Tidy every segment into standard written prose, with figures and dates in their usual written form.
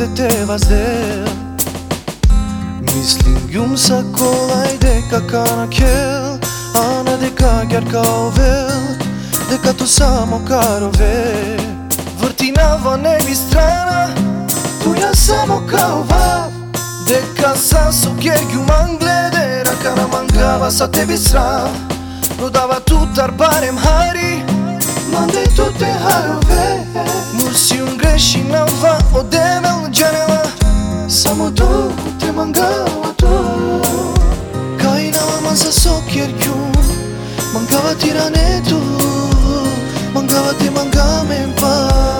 se teva zdel. Mislim gjum sa kolla i deka ka na kell, ana deka gjar ka ovel, deka tu samo karove. Vrtinava ne bi strana, tu ja samo kao vav, deka sam sokjer gjum glede, rakana mangava sa tebi sram. Prodava tutar barem hari, mande tutte harove. Mursi un grešina va od demel džanela, samo tu te mangava tu. Kainava man sa sokjer gjum, mangava tirane tu, mangava te mangamen pa.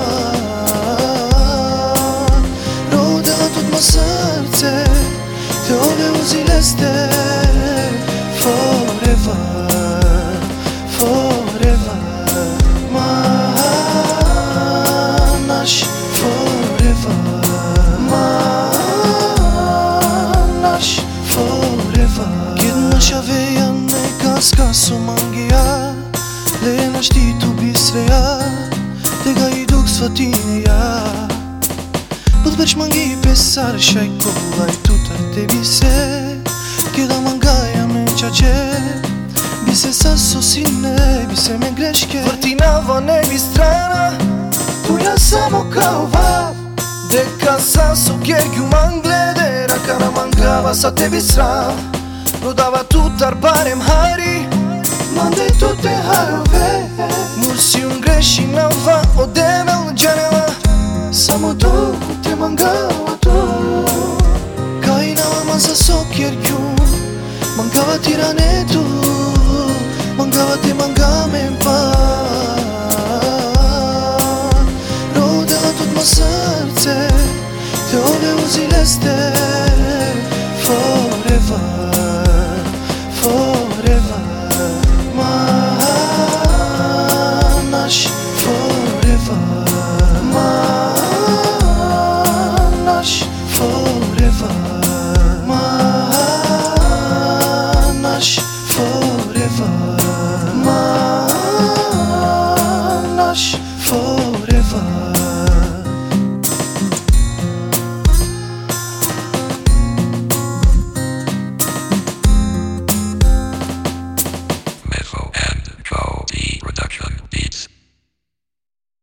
Rodela tot ma srce, te ove uzile ste forever. Forever, naš forever, naš forever. Kiedy nasza veja ne kaska su mangia, le na štitu bisreja, tega i dug svatinja. Podbrž mangi pesar šaj kola i tutar tebi se, keda mangaja me čače. Bi se saso sine, bi se me greške vrtinava ne bi strana, tu ja samo kao vav, deka sam sokjer gjum glede, rakana mangava sa tebi sram. Prodava tutar barem hari, mande tutte harove. Mursi un grešina va od demel džanela, samo tu te mangava tu. Kainava man sa sokjer gjum, mangava tirane tu, mangava te mangamen pa. Rodela tot ma srce, te ove uzile ste forever.